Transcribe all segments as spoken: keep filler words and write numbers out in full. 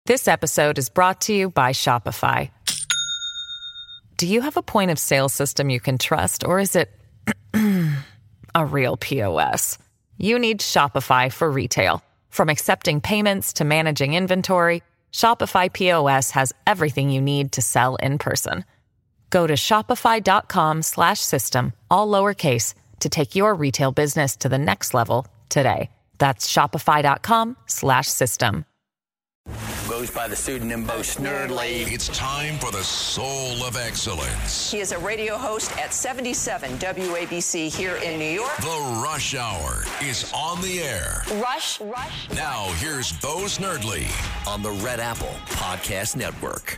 This episode is brought to you by Shopify. Do you have a point of sale system you can trust, or is it a real P O S? You need Shopify for retail. From accepting payments to managing inventory, Shopify P O S has everything you need to sell in person. Go to shopify.com slash system, all lowercase, to take your retail business to the next level today. That's shopify.com slash system. Goes by the pseudonym Bo Snerdley. It's time for the Soul of Excellence. He is a radio host at seventy-seven W A B C here in New York. The Rush Hour is on the air. Rush, Rush. Now here's Bo Snerdley On the Red Apple Podcast Network.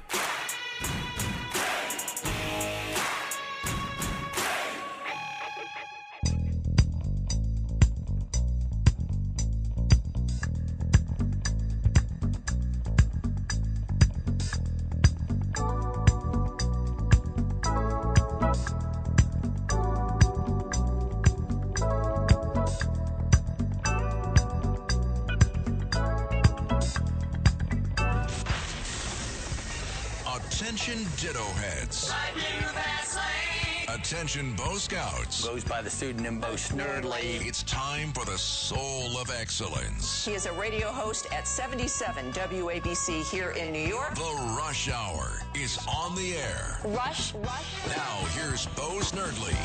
Attention Ditto Heads. Attention Bo Scouts. Goes by the pseudonym Bo Snerdley. It's time for the Soul of Excellence. He is a radio host at seventy-seven W A B C here in New York. The Rush Hour is on the air. Rush, Rush. Now here's Bo Snerdley.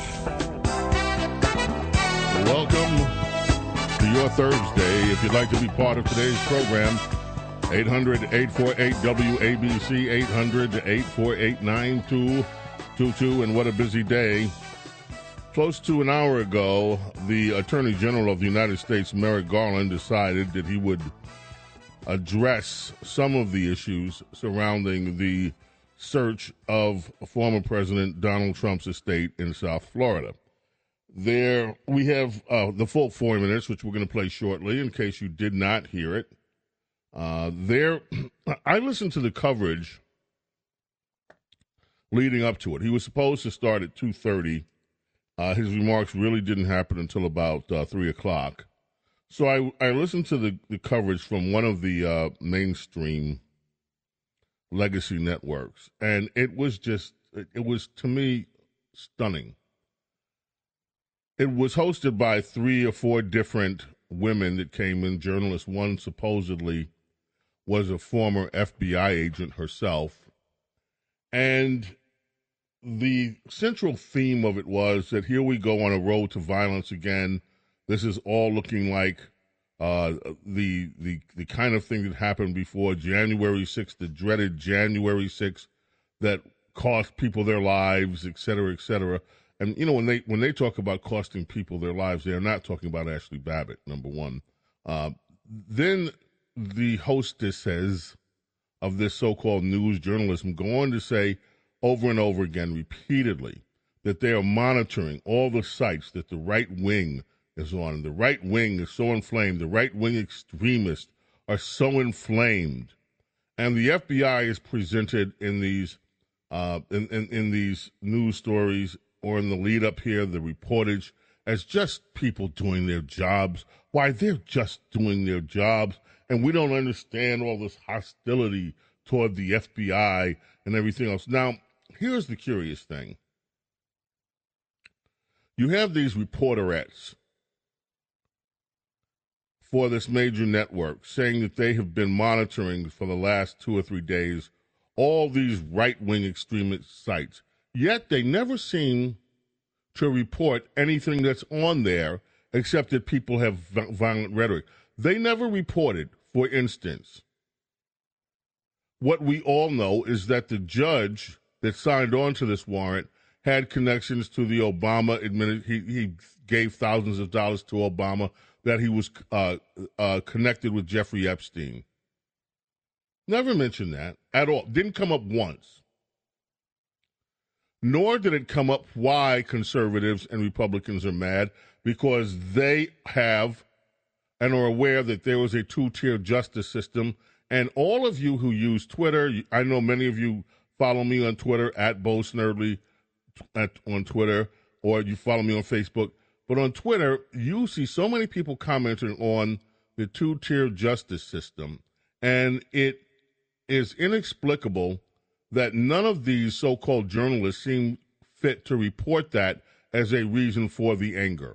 Welcome to your Thursday. If you'd like to be part of today's program, eight hundred, eight four eight, W A B C, eight hundred, eight four eight, nine two two two, and what a busy day. Close to an hour ago, the Attorney General of the United States, Merrick Garland, decided that he would address some of the issues surrounding the search of former President Donald Trump's estate in South Florida. There, we have uh, the full four minutes, which we're going to play shortly, in case you did not hear it. Uh, there, I listened to the coverage leading up to it. He was supposed to start at two thirty. Uh, his remarks really didn't happen until about uh, three o'clock. So I, I listened to the, the coverage from one of the uh, mainstream legacy networks, and it was just, it, it was, to me, stunning. It was hosted by three or four different women that came in, journalists. One supposedly was a former F B I agent herself. And the central theme of it was that here we go on a road to violence again. This is all looking like uh, the, the the kind of thing that happened before January sixth, the dreaded January sixth that cost people their lives, et cetera, et cetera. And, you know, when they when they talk about costing people their lives, they're not talking about Ashley Babbitt, number one. Uh, then the hostesses of this so-called news journalism go on to say over and over again, repeatedly, that they are monitoring all the sites that the right wing is on. And the right wing is so inflamed. The right-wing extremists are so inflamed. And the F B I is presented in these uh, in, in, in these news stories or in the lead-up here, the reportage, as just people doing their jobs. Why, they're just doing their jobs, and we don't understand all this hostility toward the F B I and everything else. Now, here's the curious thing. You have these reporterettes for this major network saying that they have been monitoring for the last two or three days all these right-wing extremist sites, yet they never seem to report anything that's on there except that people have violent rhetoric. They never reported, for instance, what we all know is that the judge that signed on to this warrant had connections to the Obama administration. He, he gave thousands of dollars to Obama, that he was uh, uh, connected with Jeffrey Epstein. Never mentioned that at all. Didn't come up once. Nor did it come up why conservatives and Republicans are mad, because they have and are aware that there was a two-tier justice system. And all of you who use Twitter, I know many of you follow me on Twitter, at Bo Snerdley at, on Twitter, or you follow me on Facebook. But on Twitter, you see so many people commenting on the two-tier justice system, and it is inexplicable that none of these so-called journalists seem fit to report that as a reason for the anger.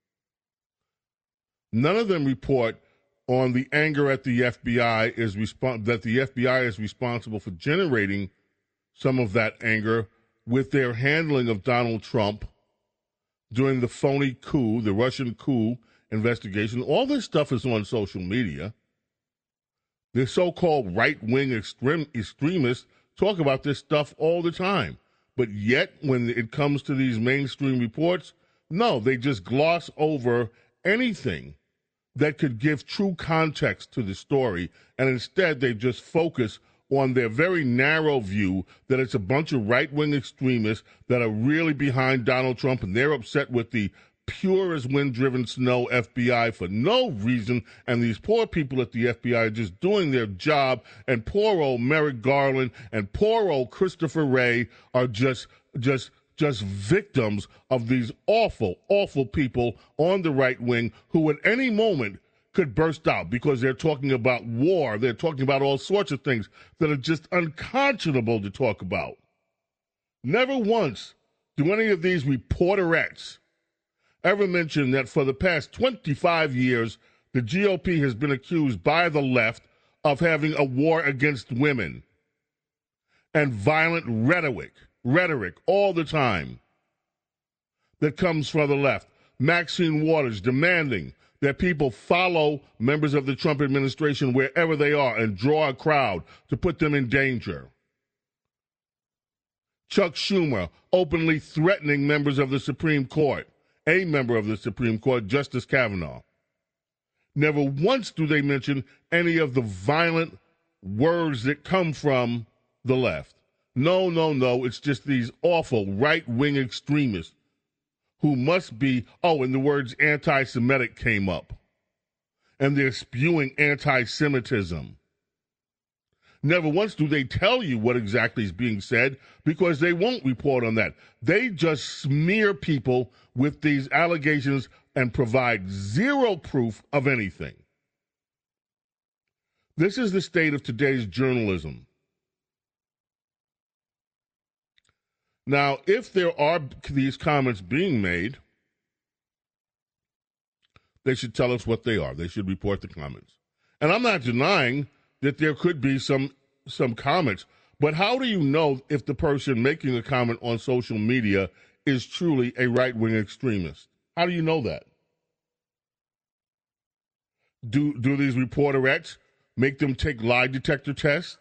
None of them report on the anger at the F B I is respons- that the F B I is responsible for generating some of that anger with their handling of Donald Trump during the phony coup, the Russian coup investigation. All this stuff is on social media. The so-called right-wing extreme, extremists talk about this stuff all the time. But yet, when it comes to these mainstream reports, no, they just gloss over anything that could give true context to the story, and instead they just focus on their very narrow view that it's a bunch of right-wing extremists that are really behind Donald Trump, and they're upset with the pure as wind-driven snow F B I for no reason, and these poor people at the F B I are just doing their job, and poor old Merrick Garland and poor old Christopher Wray are just just just victims of these awful, awful people on the right wing who at any moment could burst out because they're talking about war. They're talking about all sorts of things that are just unconscionable to talk about. Never once do any of these reporterettes ever mention that for the past twenty-five years, the G O P has been accused by the left of having a war against women and violent rhetoric. Rhetoric all the time that comes from the left. Maxine Waters demanding that people follow members of the Trump administration wherever they are and draw a crowd to put them in danger. Chuck Schumer openly threatening members of the Supreme Court, a member of the Supreme Court, Justice Kavanaugh. Never once do they mention any of the violent words that come from the left. No, no, no, it's just these awful right-wing extremists who must be, oh, and the words anti-Semitic came up. And they're spewing anti-Semitism. Never once do they tell you what exactly is being said because they won't report on that. They just smear people with these allegations and provide zero proof of anything. This is the state of today's journalism. Now, if there are these comments being made, they should tell us what they are. They should report the comments. And I'm not denying that there could be some some comments, but how do you know if the person making a comment on social media is truly a right-wing extremist? How do you know that? Do, do these reporterettes make them take lie detector tests?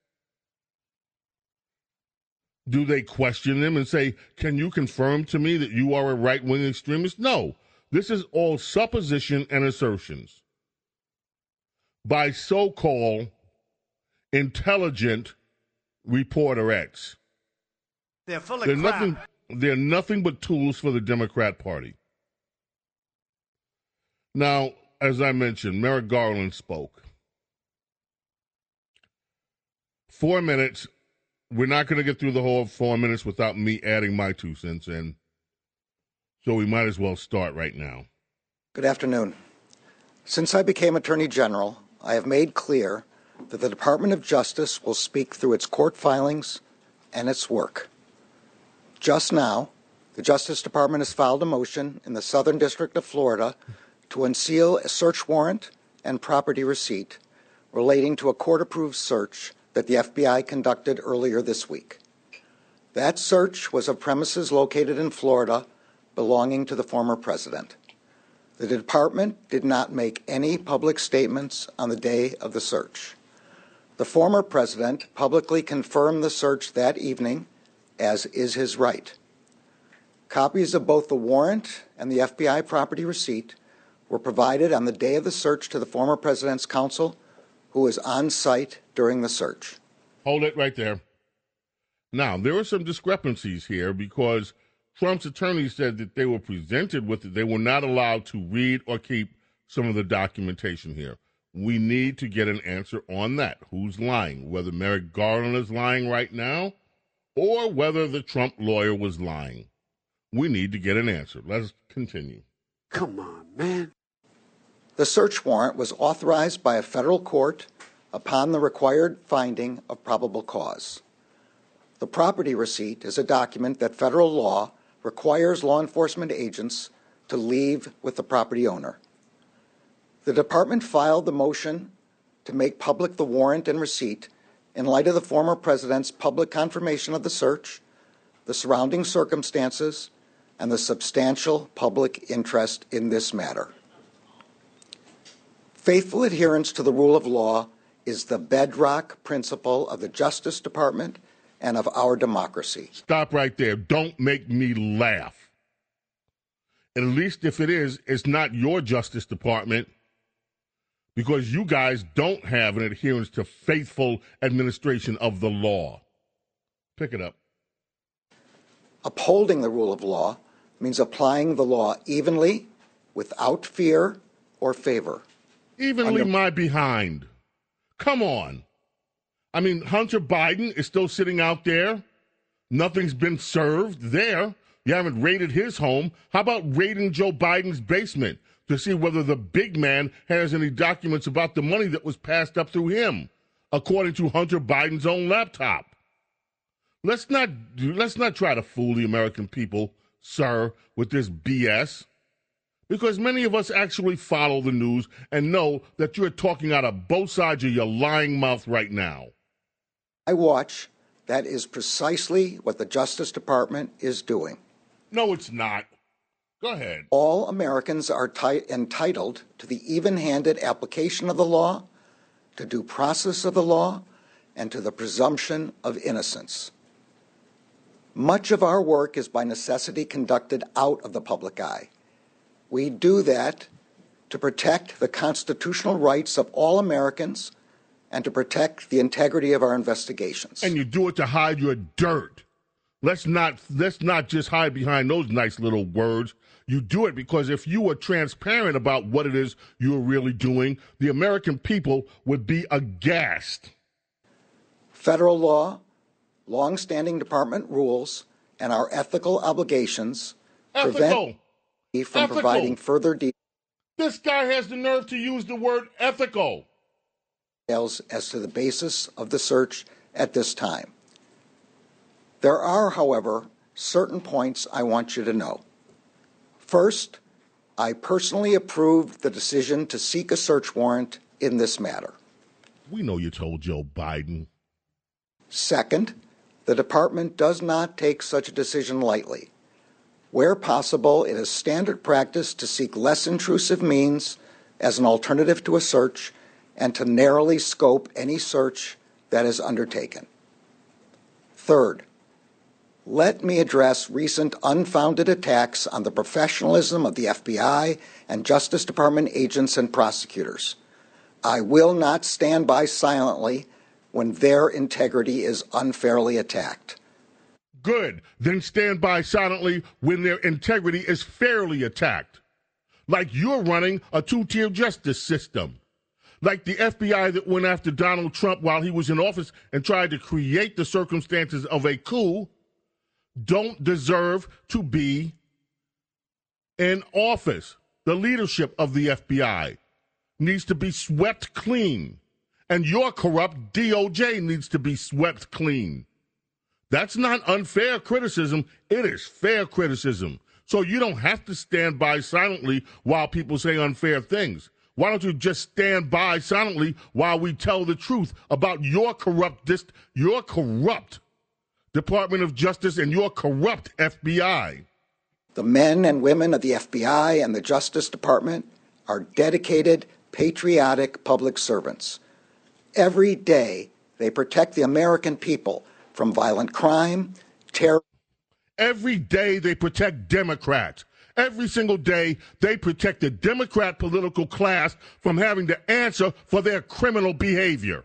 Do they question them and say, can you confirm to me that you are a right-wing extremist? No. This is all supposition and assertions by so-called intelligent reporterettes. They're full of they're crap. Nothing, they're nothing but tools for the Democrat Party. Now, as I mentioned, Merrick Garland spoke. Four minutes. We're not going to get through the whole four minutes without me adding my two cents in. So we might as well start right now. Good afternoon. Since I became Attorney General, I have made clear that the Department of Justice will speak through its court filings and its work. Just now, the Justice Department has filed a motion in the Southern District of Florida to unseal a search warrant and property receipt relating to a court-approved search that the F B I conducted earlier this week. That search was of premises located in Florida belonging to the former president. The department did not make any public statements on the day of the search. The former president publicly confirmed the search that evening, as is his right. Copies of both the warrant and the F B I property receipt were provided on the day of the search to the former president's counsel, who was on site during the search. Hold it right there. Now, there are some discrepancies here because Trump's attorney said that they were presented with it. They were not allowed to read or keep some of the documentation here. We need to get an answer on that. Who's lying? Whether Merrick Garland is lying right now or whether the Trump lawyer was lying. We need to get an answer. Let's continue. Come on, man. The search warrant was authorized by a federal court upon the required finding of probable cause. The property receipt is a document that federal law requires law enforcement agents to leave with the property owner. The department filed the motion to make public the warrant and receipt in light of the former president's public confirmation of the search, the surrounding circumstances, and the substantial public interest in this matter. Faithful adherence to the rule of law is the bedrock principle of the Justice Department and of our democracy. Stop right there. Don't make me laugh. At least if it is, it's not your Justice Department, because you guys don't have an adherence to faithful administration of the law. Pick it up. Upholding the rule of law means applying the law evenly, without fear or favor. Evenly Under- my behind. Come on. I mean, Hunter Biden is still sitting out there. Nothing's been served there. You haven't raided his home. How about raiding Joe Biden's basement to see whether the big man has any documents about the money that was passed up through him, according to Hunter Biden's own laptop? Let's not let's not try to fool the American people, sir, with this B S, because many of us actually follow the news and know that you're talking out of both sides of your lying mouth right now. I watch. That is precisely what the Justice Department is doing. No, it's not. Go ahead. All Americans are ti- entitled to the even-handed application of the law, to due process of the law, and to the presumption of innocence. Much of our work is by necessity conducted out of the public eye. We do that to protect the constitutional rights of all Americans and to protect the integrity of our investigations. And you do it to hide your dirt. Let's not let's not just hide behind those nice little words. You do it because if you were transparent about what it is you're really doing, the American people would be aghast. Federal law, long-standing department rules, and our ethical obligations Ethical. prevent me from Ethical. providing further details This guy has the nerve to use the word ethical. as to the basis of the search at this time. There are, however, certain points I want you to know. First, I personally approved the decision to seek a search warrant in this matter. We know you told Joe Biden. Second, the department does not take such a decision lightly. Where possible, it is standard practice to seek less intrusive means as an alternative to a search and to narrowly scope any search that is undertaken. Third, let me address recent unfounded attacks on the professionalism of the F B I and Justice Department agents and prosecutors. I will not stand by silently when their integrity is unfairly attacked. Good. Then stand by silently when their integrity is fairly attacked. Like you're running a two-tier justice system. Like the F B I that went after Donald Trump while he was in office and tried to create the circumstances of a coup don't deserve to be in office. The leadership of the F B I needs to be swept clean. And your corrupt D O J needs to be swept clean. That's not unfair criticism. It is fair criticism. So you don't have to stand by silently while people say unfair things. Why don't you just stand by silently while we tell the truth about your corrupt, dist- your corrupt Department of Justice and your corrupt F B I? The men and women of the F B I and the Justice Department are dedicated, patriotic public servants. Every day, they protect the American people from violent crime, terror. Every day they protect Democrats. Every single day they protect the Democrat political class from having to answer for their criminal behavior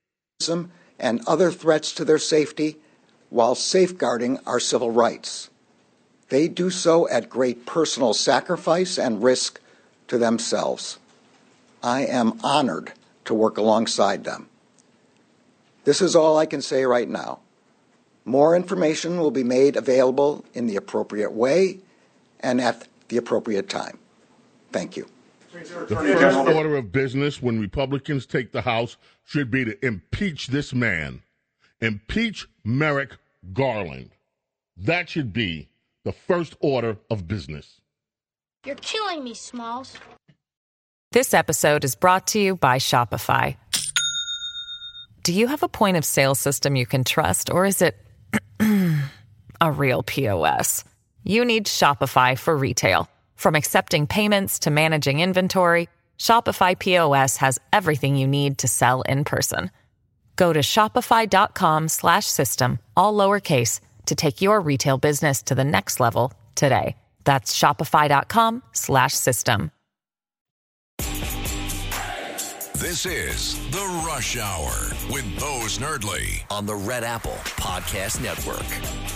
And other threats to their safety while safeguarding our civil rights. They do so at great personal sacrifice and risk to themselves. I am honored to work alongside them. This is all I can say right now. More information will be made available in the appropriate way and at the appropriate time. Thank you. The first order of business when Republicans take the House should be to impeach this man. Impeach Merrick Garland. That should be the first order of business. You're killing me, Smalls. This episode is brought to you by Shopify. Do you have a point of sale system you can trust, or is it a real P O S? You need Shopify for retail. From accepting payments to managing inventory, Shopify P O S has everything you need to sell in person. Go to shopify.com slash system, all lowercase, to take your retail business to the next level today. That's shopify.com slash system. This is The Rush Hour with Bose Nerdly On the Red Apple Podcast Network.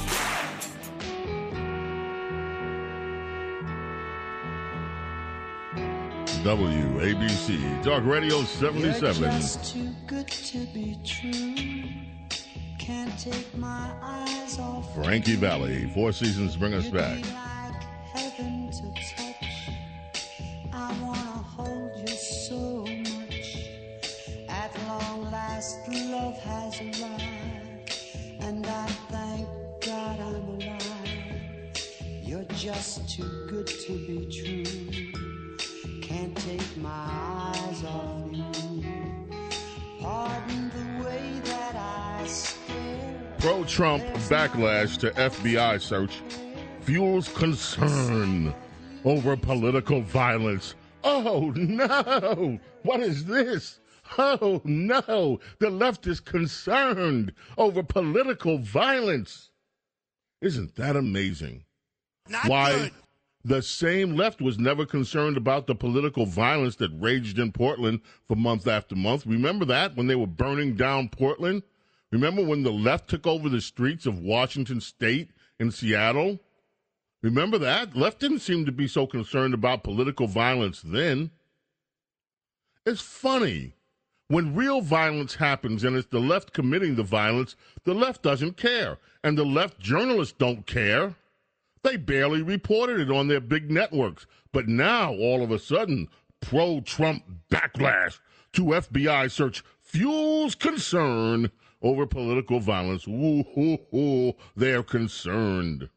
W A B C Talk Radio seventy-seven. You're just too good to be true. Can't take my eyes off Frankie Valli. Four Seasons bring us back. like heaven to touch. I wanna hold you so much. At long last, love has arrived, and I thank God I'm alive. You're just too good to be true. Can't take my eyes off you. Pardon the way that I stare. Pro-Trump backlash to F B I search fuels concern over political violence. Oh, no! What is this? Oh, no! The left is concerned over political violence. Isn't that amazing? Not Why? good. The same left was never concerned about the political violence that raged in Portland for month after month. Remember that when they were burning down Portland? Remember when the left took over the streets of Washington State and Seattle? Remember that? Left didn't seem to be so concerned about political violence then. It's funny. When real violence happens and it's the left committing the violence, the left doesn't care. And the left journalists don't care. They barely reported it on their big networks. But now, all of a sudden, pro-Trump backlash to F B I search fuels concern over political violence. Ooh, ooh, ooh, they're concerned.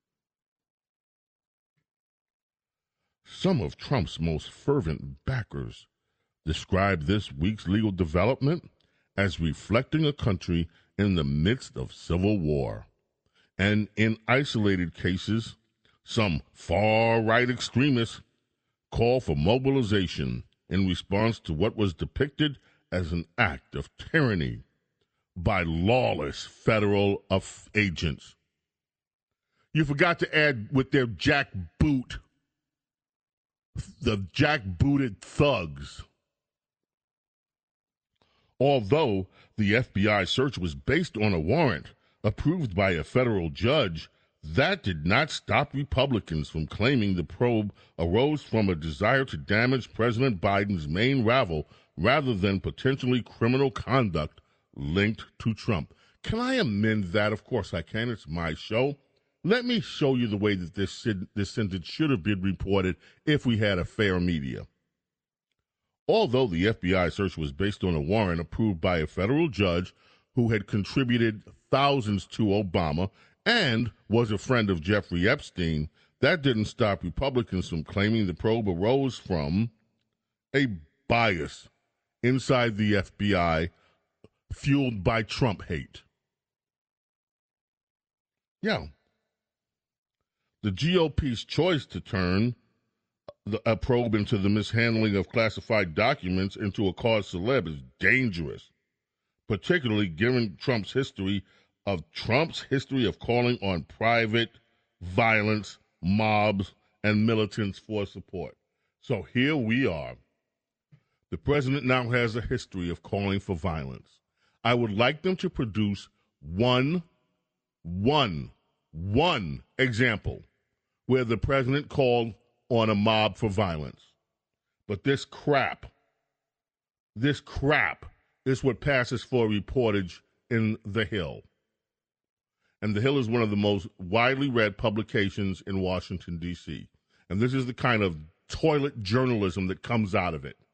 Some of Trump's most fervent backers describe this week's legal development as reflecting a country in the midst of civil war. And in isolated cases, some far-right extremists call for mobilization in response to what was depicted as an act of tyranny by lawless federal of agents. You forgot to add with their jackboot, the jackbooted thugs. Although the F B I search was based on a warrant approved by a federal judge, that did not stop Republicans from claiming the probe arose from a desire to damage President Biden's main rival rather than potentially criminal conduct linked to Trump. Can I amend that? Of course I can. It's my show. Let me show you the way that this, this sentence should have been reported if we had a fair media. Although the F B I search was based on a warrant approved by a federal judge who had contributed thousands to Obama and was a friend of Jeffrey Epstein, that didn't stop Republicans from claiming the probe arose from a bias inside the F B I fueled by Trump hate. Yeah. The G O P's choice to turn the, a probe into the mishandling of classified documents into a cause célèbre is dangerous, particularly given Trump's history of Trump's history of calling on private violence, mobs, and militants for support. So here we are. The president now has a history of calling for violence. I would like them to produce one, one, one example where the president called on a mob for violence. But this crap, this crap is what passes for reportage in The Hill. And The Hill is one of the most widely read publications in Washington, D C. And this is the kind of toilet journalism that comes out of it.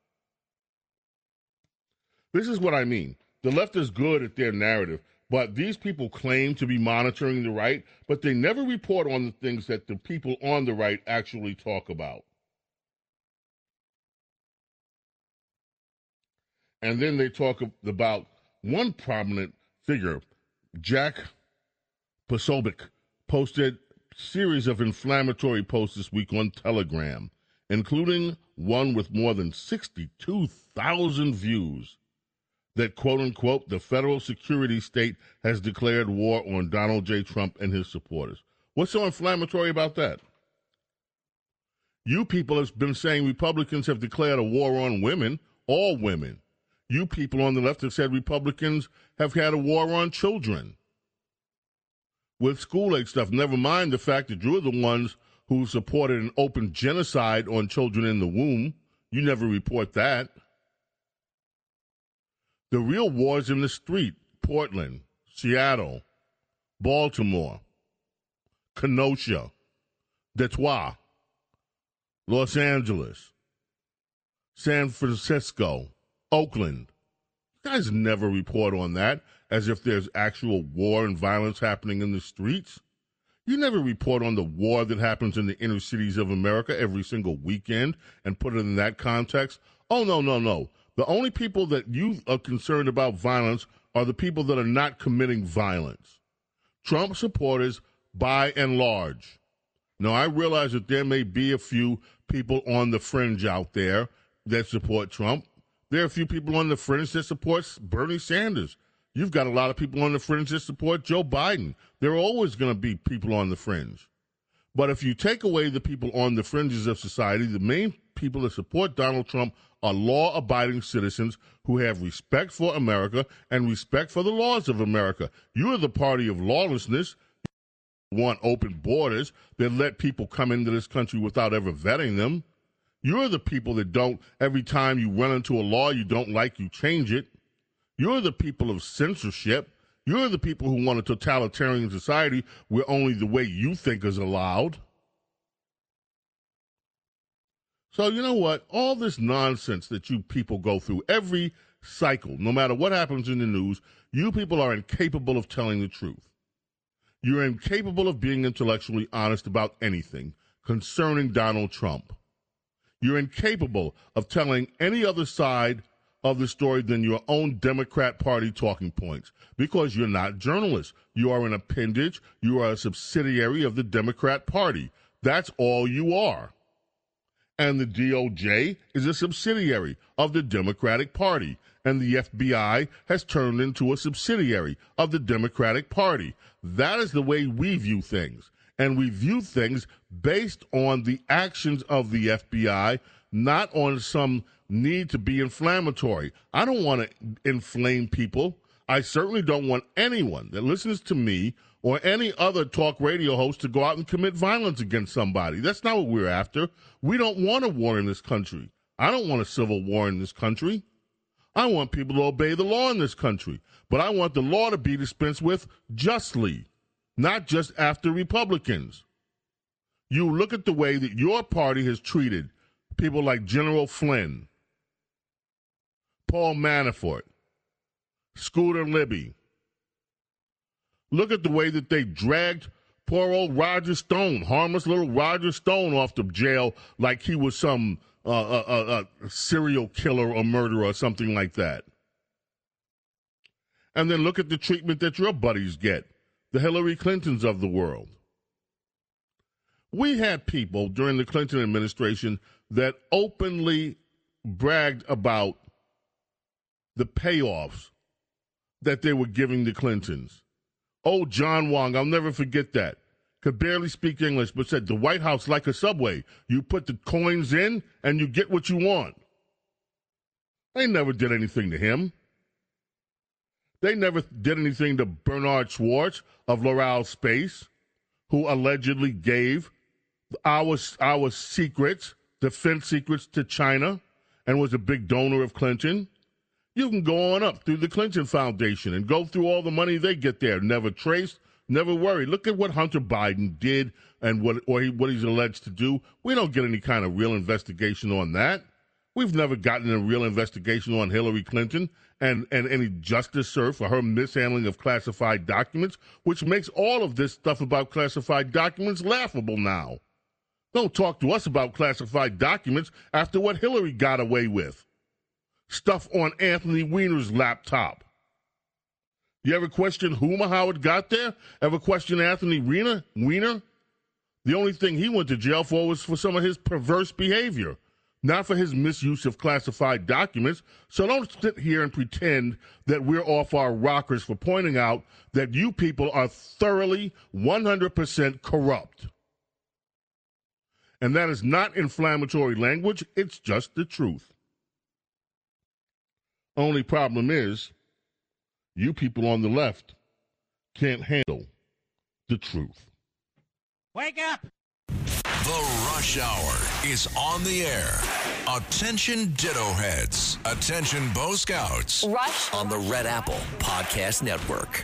This is what I mean. The left is good at their narrative, but these people claim to be monitoring the right, but they never report on the things that the people on the right actually talk about. And then they talk about one prominent figure, Jack Posobiec, posted a series of inflammatory posts this week on Telegram, including one with more than sixty-two thousand views that, quote-unquote, the federal security state has declared war on Donald J. Trump and his supporters. What's so inflammatory about that? You people have been saying Republicans have declared a war on women, all women. You people on the left have said Republicans have had a war on children with school-age stuff. Never mind the fact that you're the ones who supported an open genocide on children in the womb. You never report that. The real war's in the street. Portland, Seattle, Baltimore, Kenosha, Detroit, Los Angeles, San Francisco, Oakland. You guys never report on that as if there's actual war and violence happening in the streets. You never report on the war that happens in the inner cities of America every single weekend and put it in that context. Oh, no, no, no. The only people that you are concerned about violence are the people that are not committing violence. Trump supporters, by and large. Now, I realize that there may be a few people on the fringe out there that support Trump. There are a few people on the fringe that support Bernie Sanders. You've got a lot of people on the fringe that support Joe Biden. There are always going to be people on the fringe. But if you take away the people on the fringes of society, the main people that support Donald Trump are law-abiding citizens who have respect for America and respect for the laws of America. You are the party of lawlessness. You want open borders that let people come into this country without ever vetting them. You're the people that don't, every time you run into a law you don't like, you change it. You're the people of censorship. You're the people who want a totalitarian society where only the way you think is allowed. So you know what? All this nonsense that you people go through every cycle, no matter what happens in the news, you people are incapable of telling the truth. You're incapable of being intellectually honest about anything concerning Donald Trump. You're incapable of telling any other side of the story than your own Democrat Party talking points because you're not journalists. You are an appendage. You are a subsidiary of the Democrat Party. That's all you are. And the D O J is a subsidiary of the Democratic Party. And the F B I has turned into a subsidiary of the Democratic Party. That is the way we view things. And we view things based on the actions of the F B I, not on some need to be inflammatory. I don't want to inflame people. I certainly don't want anyone that listens to me or any other talk radio host to go out and commit violence against somebody. That's not what we're after. We don't want a war in this country. I don't want a civil war in this country. I want people to obey the law in this country. But I want the law to be dispensed with justly, not just after Republicans. You look at the way that your party has treated people like General Flynn, Paul Manafort, Scooter Libby. Look at the way that they dragged poor old Roger Stone, harmless little Roger Stone, off to jail like he was some uh, uh, uh, uh, serial killer or murderer or something like that. And then look at the treatment that your buddies get, the Hillary Clintons of the world. We had people during the Clinton administration that openly bragged about the payoffs that they were giving the Clintons. Oh, John Wong, I'll never forget that. Could barely speak English, but said the White House like a subway. You put the coins in and you get what you want. They never did anything to him. They never did anything to Bernard Schwartz of Loral Space, who allegedly gave our, our secrets, defense secrets, to China and was a big donor of Clinton. You can go on up through the Clinton Foundation and go through all the money they get there. Never traced, Never worry. Look at what Hunter Biden did and what or he, what he's alleged to do. We don't get any kind of real investigation on that. We've never gotten a real investigation on Hillary Clinton and, and any justice served for her mishandling of classified documents, which makes all of this stuff about classified documents laughable now. Don't talk to us about classified documents after what Hillary got away with. Stuff on Anthony Weiner's laptop. You ever question whom or how it got there? Ever question Anthony Weiner? Weiner? The only thing he went to jail for was for some of his perverse behavior, not for his misuse of classified documents. So don't sit here and pretend that we're off our rockers for pointing out that you people are thoroughly one hundred percent corrupt. And that is not inflammatory language. It's just the truth. Only problem is, you people on the left can't handle the truth. Wake up! The Rush Hour is on the air. Attention Ditto Heads. Attention Bo Scouts. Rush On the Red Apple Podcast Network.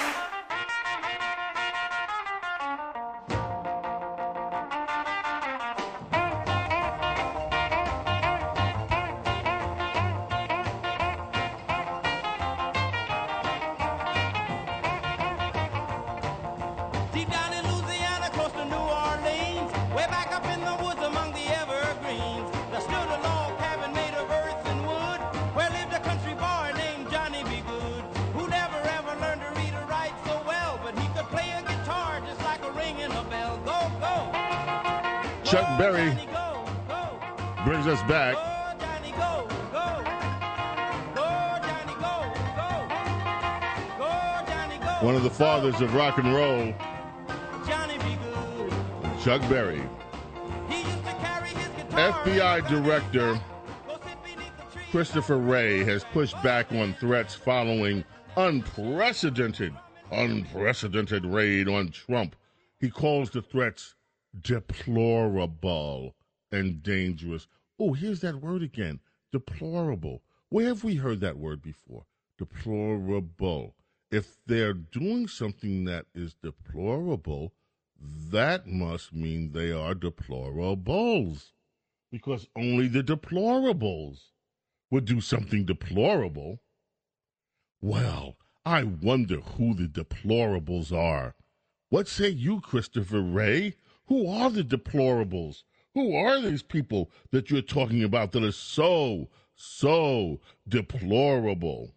Deep down in Louisiana, close to New Orleans, way back up in the woods among the evergreens, there stood a log cabin made of earth and wood, where lived a country boy named Johnny B. Good, who never ever learned to read or write so well, but he could play a guitar just like a ringing a bell. Go, go! Chuck Go, Berry Johnny, go, go. brings us back. Go, Johnny, go, go. Go, Johnny, go, go. Go, Johnny, go. One of the fathers of rock and roll, Johnny B. Good. Chuck Berry. He used to carry his guitar. F B I Director Go sit beneath the tree. Christopher Wray has pushed back on threats following unprecedented, unprecedented raid on Trump. He calls the threats deplorable and dangerous. Oh, here's that word again, deplorable. Where have we heard that word before? Deplorable. If they're doing something that is deplorable, that must mean they are deplorables, because only the deplorables would do something deplorable. Well, I wonder who the deplorables are. What say you, Christopher Wray? Who are the deplorables? Who are these people that you're talking about that are so, so deplorable?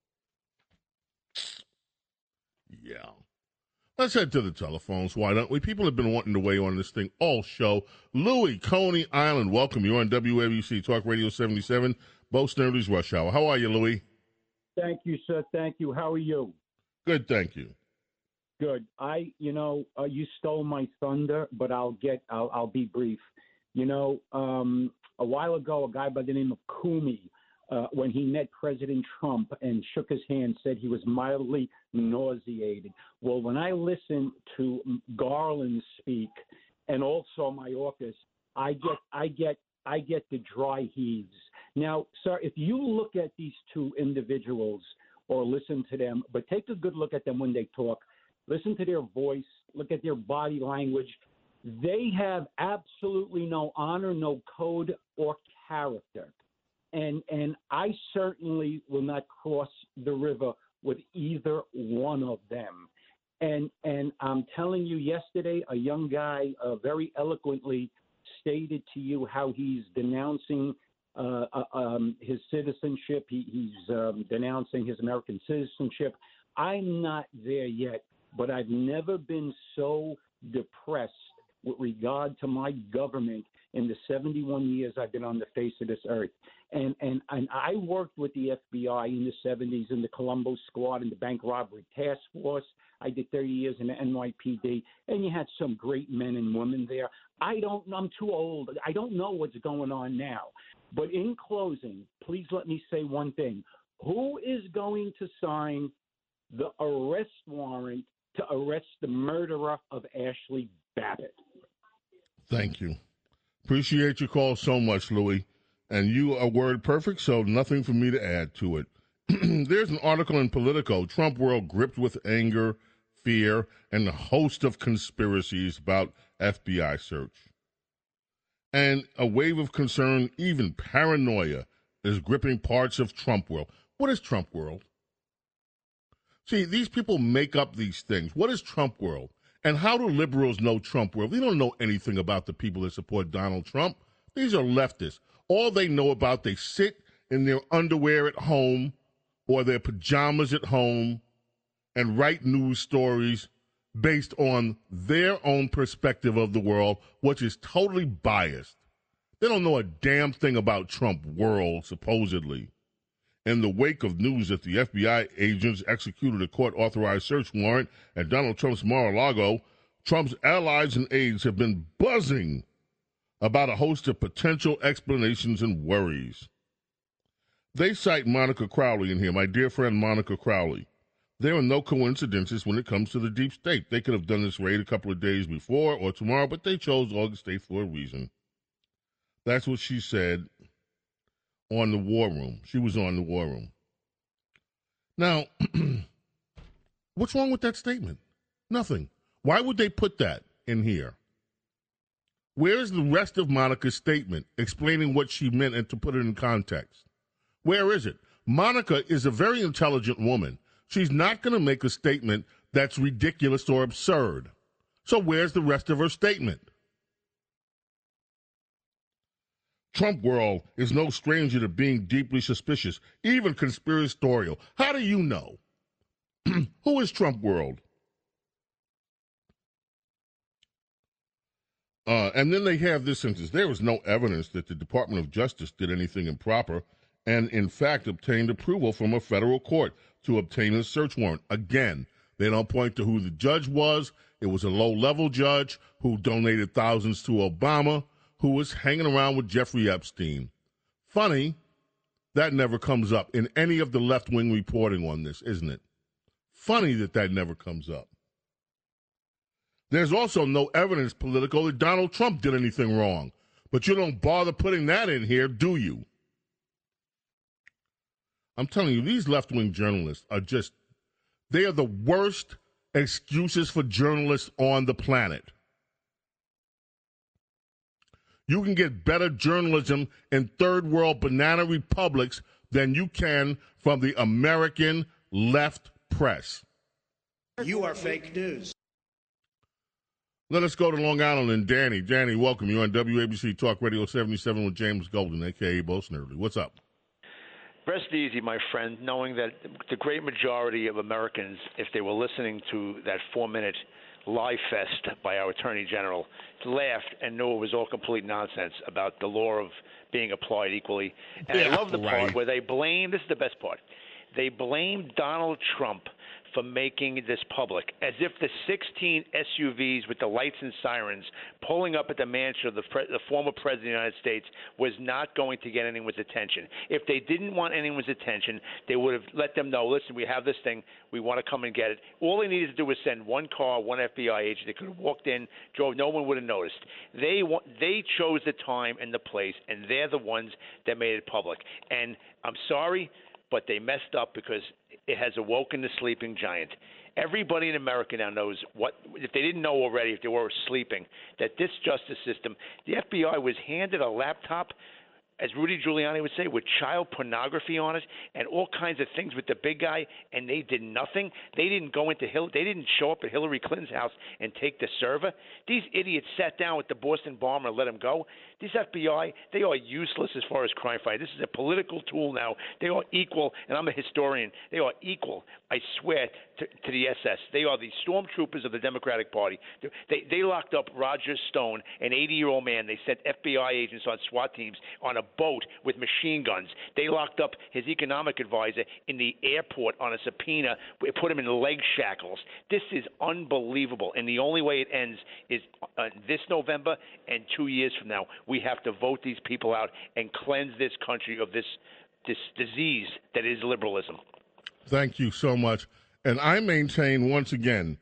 Yeah. Let's head to the telephones, why don't we? People have been wanting to weigh on this thing all show. Louis, Coney Island, welcome. You're on W A B C Talk Radio seventy-seven, Bo Snerdley's Rush Hour. How are you, Louis? Thank you, sir. Thank you. How are you? Good, thank you. Good. I, you know, uh, you stole my thunder, but I'll get, I'll, I'll be brief. You know, um, a while ago, a guy by the name of Comey, uh, when he met President Trump and shook his hand, said he was mildly nauseated. Well, when I listen to Garland speak, and also Mayorkas, I get, I get, I get the dry heaves. Now, sir, if you look at these two individuals or listen to them, but take a good look at them when they talk, listen to their voice, look at their body language. They have absolutely no honor, no code, or character. And and I certainly will not cross the river with either one of them. And and I'm telling you, yesterday, a young guy uh, very eloquently stated to you how he's denouncing uh, uh, um, his citizenship. He, he's um, denouncing his American citizenship. I'm not there yet, but I've never been so depressed with regard to my government in the seventy-one years I've been on the face of this earth. And, and and I worked with the F B I in the seventies in the Colombo Squad and the Bank Robbery Task Force. I did thirty years in the N Y P D, and you had some great men and women there. I don't, I'm too old. I don't know what's going on now. But in closing, please let me say one thing. Who is going to sign the arrest warrant to arrest the murderer of Ashley Babbitt? Thank you. Appreciate your call so much, Louis. And you are word perfect, so nothing for me to add to it. There's an article in Politico, Trump world gripped with anger, fear, and a host of conspiracies about F B I search. And a wave of concern, even paranoia, is gripping parts of Trump world. What is Trump world? See, these people make up these things. What is Trump world? And how do liberals know Trump world? They don't know anything about the people that support Donald Trump. These are leftists. All they know about, they sit in their underwear at home or their pajamas at home and write news stories based on their own perspective of the world, which is totally biased. They don't know a damn thing about Trump world, supposedly. In the wake of news that the F B I agents executed a court-authorized search warrant at Donald Trump's Mar-a-Lago, Trump's allies and aides have been buzzing about a host of potential explanations and worries. They cite Monica Crowley in here, my dear friend Monica Crowley. There are no coincidences when it comes to the deep state. They could have done this raid a couple of days before or tomorrow, but they chose August eighth for a reason. That's what she said on the War Room. She was on the War Room. Now, what's wrong with that statement? Nothing. Why would they put that in here? Where is the rest of Monica's statement explaining what she meant and to put it in context? Where is it? Monica is a very intelligent woman. She's not going to make a statement that's ridiculous or absurd. So where's the rest of her statement? Trump world is no stranger to being deeply suspicious, even conspiratorial. How do you know? Who is Trump world? Uh, and then they have this sentence. There is no evidence that the Department of Justice did anything improper and, in fact, obtained approval from a federal court to obtain a search warrant. Again, they don't point to who the judge was. It was a low-level judge who donated thousands to Obama, who was hanging around with Jeffrey Epstein. Funny, that never comes up in any of the left-wing reporting on this, isn't it? Funny that that never comes up. There's also no evidence political that Donald Trump did anything wrong. But you don't bother putting that in here, do you? I'm telling you, these left-wing journalists are just, they are the worst excuses for journalists on the planet. You can get better journalism in third world banana republics than you can from the American left press. You are fake news. Let us go to Long Island and Danny. Danny, welcome. You're on W A B C Talk Radio seventy-seven with James Golden, a k a. Bo Snerdley. What's up? Rest easy, my friend, knowing that the great majority of Americans, if they were listening to that four-minute lie fest by our Attorney General, laughed and knew it was all complete nonsense about the law of being applied equally. And yeah, I love the right. part where they blame, this is the best part, they blame Donald Trump for making this public, as if the sixteen S U Vs with the lights and sirens pulling up at the mansion of the, pre- the former president of the United States was not going to get anyone's attention. If they didn't want anyone's attention, they would have let them know, listen, we have this thing, we want to come and get it. All they needed to do was send one car, one F B I agent. They could have walked in, drove, no one would have noticed. They wa- they chose the time and the place, and they're the ones that made it public. And I'm sorry, but they messed up because it has awoken the sleeping giant. Everybody in America now knows what, if they didn't know already, if they were sleeping, that this justice system, the F B I was handed a laptop, as Rudy Giuliani would say, with child pornography on it and all kinds of things with the big guy, and they did nothing. They didn't go into Hill. They didn't show up at Hillary Clinton's house and take the server. These idiots sat down with the Boston bomber and let him go. These F B I, they are useless as far as crime fighting. This is a political tool now. They are equal, and I'm a historian. They are equal, I swear, to, to the S S. They are the stormtroopers of the Democratic Party. They, they locked up Roger Stone, an eighty-year-old man. They sent F B I agents on SWAT teams on a boat with machine guns. They locked up his economic advisor in the airport on a subpoena, put him in leg shackles. This is unbelievable, and the only way it ends is uh, this November and two years from now. We have to vote these people out and cleanse this country of this this disease that is liberalism. Thank you so much. And I maintain once again,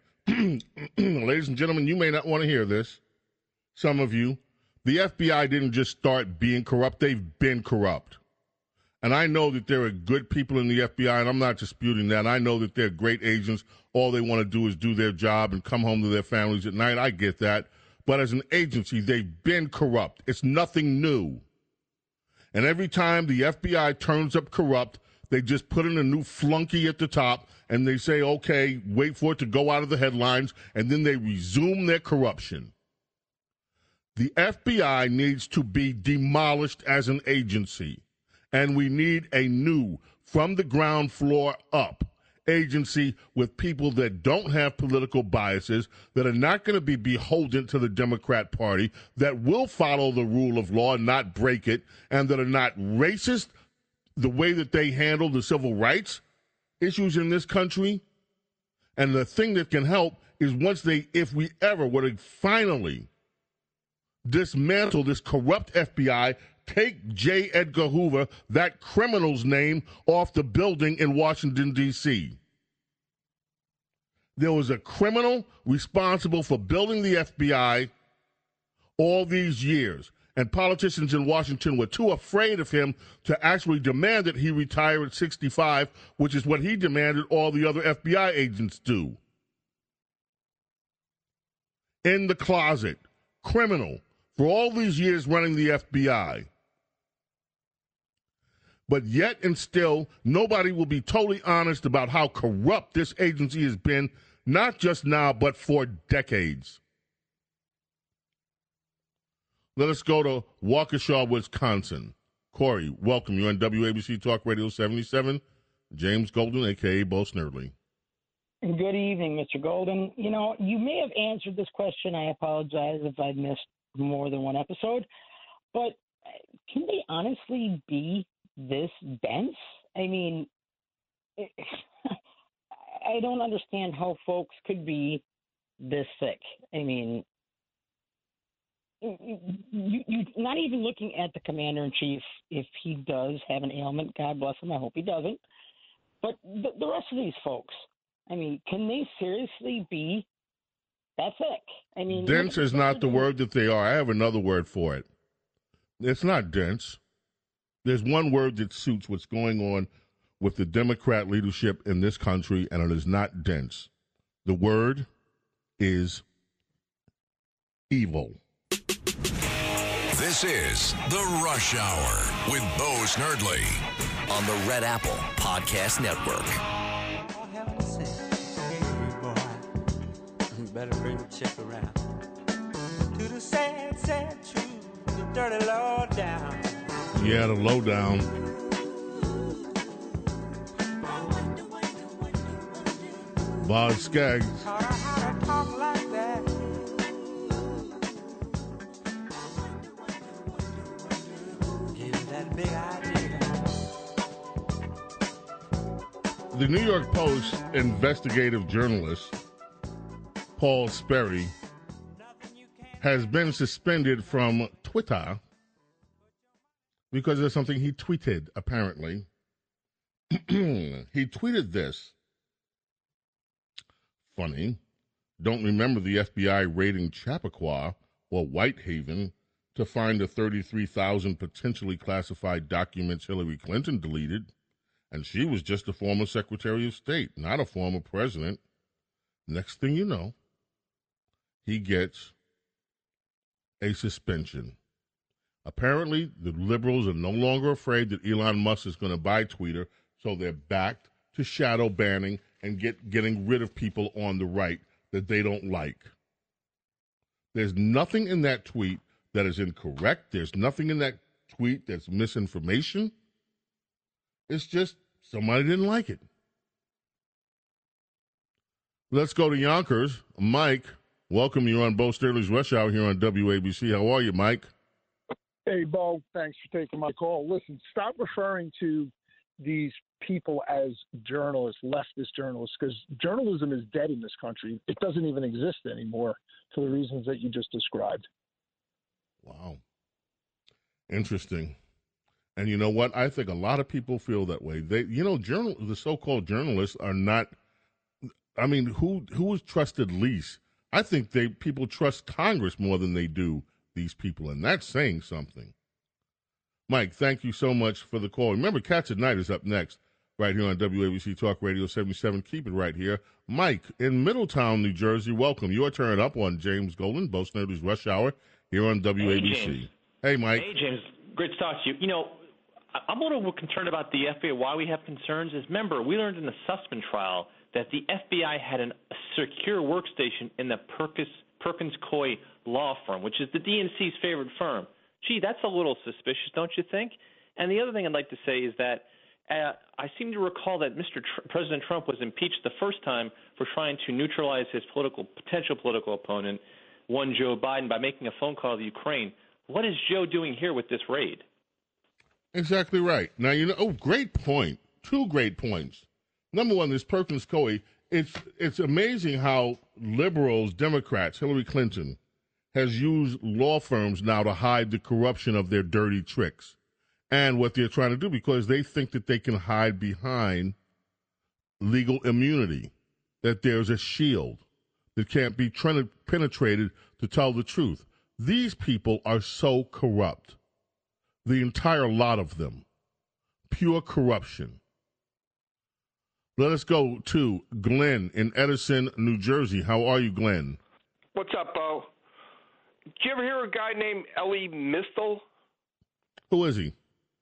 ladies and gentlemen, you may not want to hear this, some of you, the F B I didn't just start being corrupt, they've been corrupt. And I know that there are good people in the F B I, and I'm not disputing that. I know that they're great agents. All they want to do is do their job and come home to their families at night. I get that. But as an agency, they've been corrupt. It's nothing new. And every time the F B I turns up corrupt, they just put in a new flunky at the top, and they say, okay, wait for it to go out of the headlines, and then they resume their corruption. The F B I needs to be demolished as an agency, and we need a new, from the ground floor up, agency with people that don't have political biases, that are not going to be beholden to the Democrat Party, that will follow the rule of law and not break it, and that are not racist the way that they handle the civil rights issues in this country. And the thing that can help is once they, if we ever were to finally dismantle this corrupt F B I, take J. Edgar Hoover, that criminal's name, off the building in Washington, D C There was a criminal responsible for building the F B I all these years, and politicians in Washington were too afraid of him to actually demand that he retire at sixty-five, which is what he demanded all the other F B I agents do. In the closet, criminal, for all these years running the F B I. But yet and still, nobody will be totally honest about how corrupt this agency has been, not just now, but for decades. Let us go to Waukesha, Wisconsin. Corey, welcome. You're on W A B C Talk Radio seventy-seven. James Golden, a k a. Bo Snerdley. Good evening, Mister Golden. You know, you may have answered this question. I apologize if I missed more than one episode. But can they honestly be this dense? I mean, it, I don't understand how folks could be this sick. I mean, you, you, not even looking at the commander-in-chief, if he does have an ailment, God bless him, I hope he doesn't. But the, the rest of these folks, I mean, can they seriously be that sick? I mean, dense is not the word that they are. I have another word for it. It's not dense. There's one word that suits what's going on with the Democrat leadership in this country, and it is not dense. The word is evil. This is The Rush Hour with Bo Snerdley on the Red Apple Podcast Network. Better bring the chick around to the sad, sad truth, the dirty low down. Yeah, the lowdown. Bob Skaggs. Taught her how to talk like that. Give her that big idea. The New York Post investigative journalist Paul Sperry has been suspended from Twitter because of something he tweeted, apparently. He tweeted this. Funny. Don't remember the F B I raiding Chappaqua or Whitehaven to find the thirty-three thousand potentially classified documents Hillary Clinton deleted, and she was just a former Secretary of State, not a former president. Next thing you know, he gets a suspension. Apparently, the liberals are no longer afraid that Elon Musk is going to buy Twitter, so they're back to shadow banning and get getting rid of people on the right that they don't like. There's nothing in that tweet that is incorrect. There's nothing in that tweet that's misinformation. It's just somebody didn't like it. Let's go to Yonkers. Mike, welcome. You're on Bo Snerdley's Rush Hour here on W A B C. How are you, Mike? Hey, Bo. Thanks for taking my call. Listen, stop referring to these people as journalists, leftist journalists, because journalism is dead in this country. It doesn't even exist anymore for the reasons that you just described. Wow. Interesting. And you know what? I think a lot of people feel that way. They, you know, journal, the so-called journalists are not, I mean, who who is trusted least? I think they people trust Congress more than they do these people, and that's saying something. Mike, thank you so much for the call. Remember, Cats at Night is up next, right here on W A B C Talk Radio seventy-seven. Keep it right here. Mike in Middletown, New Jersey, welcome. Your turn up on James Golden, Bo Snerdly's Rush Hour, here on W A B C. Hey, James. Hey, Mike. Hey, James. Great to talk to you. You know, I'm a little concerned about the F B I. Why we have concerns is, remember, we learned in the Sussman trial that the F B I had an, a secure workstation in the Perkins, Perkins Coie law firm, which is the D N C's favorite firm. Gee, that's a little suspicious, don't you think? And the other thing I'd like to say is that uh, I seem to recall that Mister Tr- President Trump was impeached the first time for trying to neutralize his political potential political opponent, one Joe Biden, by making a phone call to Ukraine. What is Joe doing here with this raid? Exactly right. Now, you know, oh, great point. Two great points. Number one, this Perkins Coie, it's, it's amazing how liberals, Democrats, Hillary Clinton, has used law firms now to hide the corruption of their dirty tricks and what they're trying to do, because they think that they can hide behind legal immunity, that there's a shield that can't be tren- penetrated to tell the truth. These people are so corrupt, the entire lot of them, pure corruption. Let us go to Glenn in Edison, New Jersey. How are you, Glenn? What's up, Bo? Did you ever hear a guy named Elie Mystal? Who is he?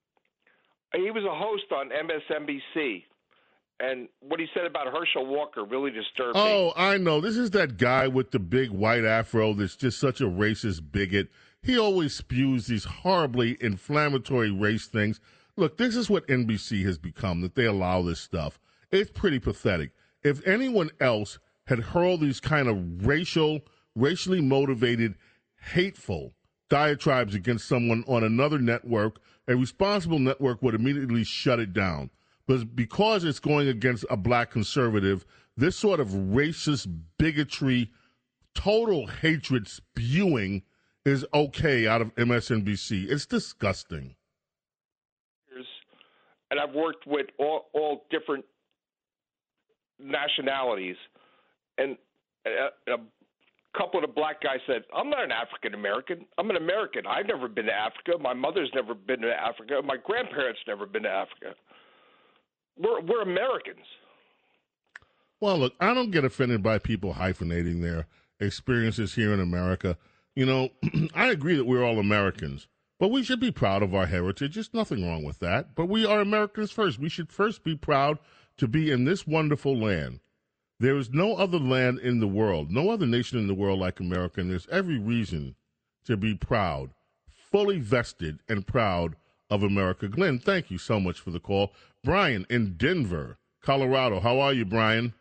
He was a host on M S N B C, and what he said about Herschel Walker really disturbed oh, me. Oh, I know. This is that guy with the big white afro that's just such a racist bigot. He always spews these horribly inflammatory race things. Look, this is what N B C has become, that they allow this stuff. It's pretty pathetic. If anyone else had hurled these kind of racial, racially motivated, hateful diatribes against someone on another network, a responsible network would immediately shut it down. But because it's going against a black conservative, this sort of racist bigotry, total hatred spewing is okay out of M S N B C. It's disgusting. And I've worked with all, all different nationalities, and a, a couple of the black guys said, I'm not an African American. I'm an American. I've never been to Africa. My mother's never been to Africa. My grandparents never been to Africa. We're we're Americans. Well, look, I don't get offended by people hyphenating their experiences here in America. You know, I agree that we're all Americans, but we should be proud of our heritage. There's nothing wrong with that. But we are Americans first. We should first be proud to be in this wonderful land. There is no other land in the world, no other nation in the world like America, and there's every reason to be proud, fully vested and proud of America. Glenn, thank you so much for the call. Brian in Denver, Colorado. How are you, Brian?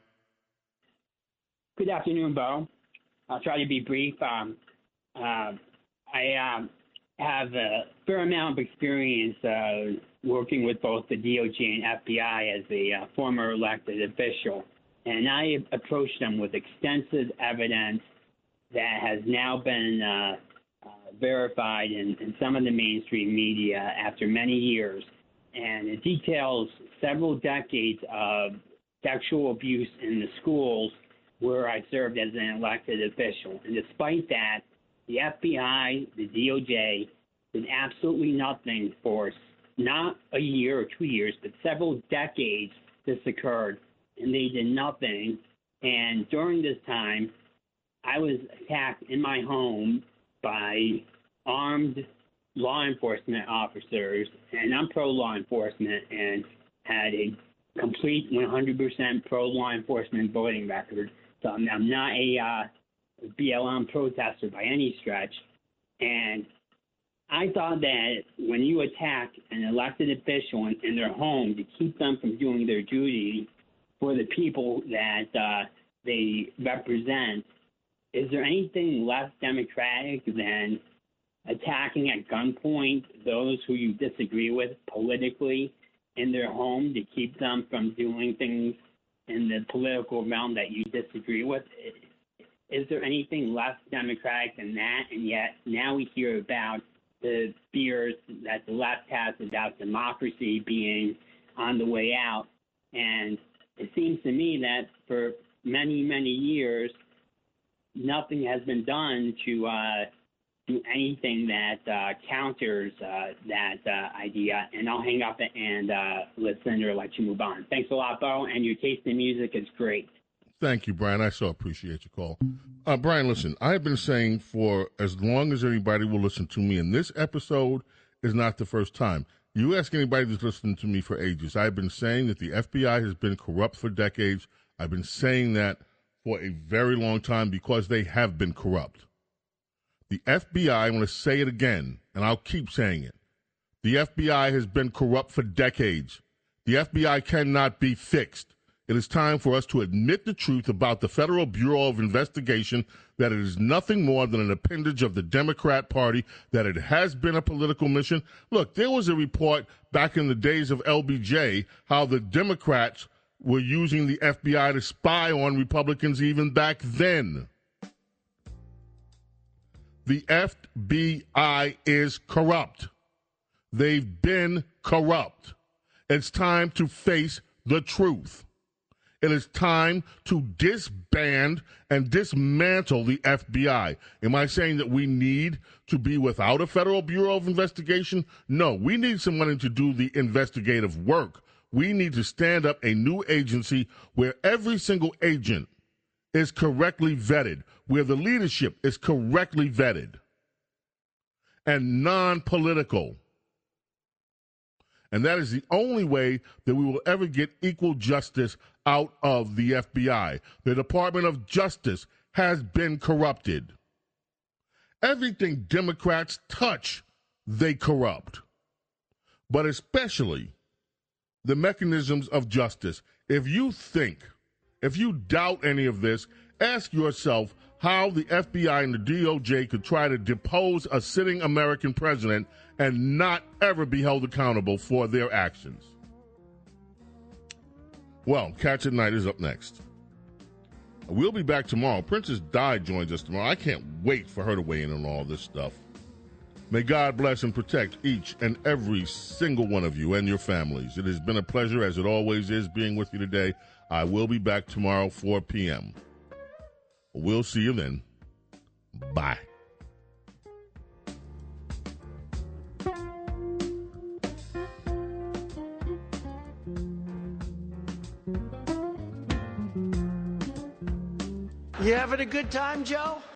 Good afternoon, Bo. I'll try to be brief. Um, uh, I um, have a fair amount of experience uh, working with both the D O J and F B I as a uh, former elected official. And I approached them with extensive evidence that has now been uh, uh, verified in, in some of the mainstream media after many years. And it details several decades of sexual abuse in the schools where I served as an elected official. And despite that, the F B I, the D O J, did absolutely nothing for not a year or two years, but several decades this occurred. And they did nothing. And during this time, I was attacked in my home by armed law enforcement officers, and I'm pro-law enforcement and had a complete one hundred percent pro-law enforcement voting record. So I'm, I'm not a uh, B L M protester by any stretch. And I thought that when you attack an elected official in, in their home to keep them from doing their duty for the people that uh, they represent, is there anything less democratic than attacking at gunpoint those who you disagree with politically in their home to keep them from doing things in the political realm that you disagree with? Is there anything less democratic than that? And yet now we hear about the fears that the left has about democracy being on the way out. And it seems to me that for many, many years, nothing has been done to uh, do anything that uh, counters uh, that uh, idea, and I'll hang up and uh, listen or let you move on. Thanks a lot, Bo, and your taste in music is great. Thank you, Brian. I so appreciate your call. Uh, Brian, listen, I've been saying for as long as anybody will listen to me, and this episode is not the first time. You ask anybody who's listened to me for ages, I've been saying that the F B I has been corrupt for decades. I've been saying that for a very long time because they have been corrupt. The F B I, I want to say it again, and I'll keep saying it. The F B I has been corrupt for decades. The F B I cannot be fixed. It is time for us to admit the truth about the Federal Bureau of Investigation, that it is nothing more than an appendage of the Democrat Party, that it has been a political mission. Look, there was a report back in the days of L B J how the Democrats were using the F B I to spy on Republicans even back then. The F B I is corrupt. They've been corrupt. It's time to face the truth. It is time to disband and dismantle the F B I. Am I saying that we need to be without a Federal Bureau of Investigation? No, we need someone to do the investigative work. We need to stand up a new agency where every single agent is correctly vetted, where the leadership is correctly vetted and non-political. And that is the only way that we will ever get equal justice out of the F B I. The Department of Justice has been corrupted. Everything Democrats touch, they corrupt. But especially the mechanisms of justice. If you think, if you doubt any of this, ask yourself how the F B I and the D O J could try to depose a sitting American president and not ever be held accountable for their actions. Well, Catch at Night is up next. We'll be back tomorrow. Princess Di joins us tomorrow. I can't wait for her to weigh in on all this stuff. May God bless and protect each and every single one of you and your families. It has been a pleasure, as it always is, being with you today. I will be back tomorrow, four p.m. We'll see you then. Bye. You having a good time, Joe?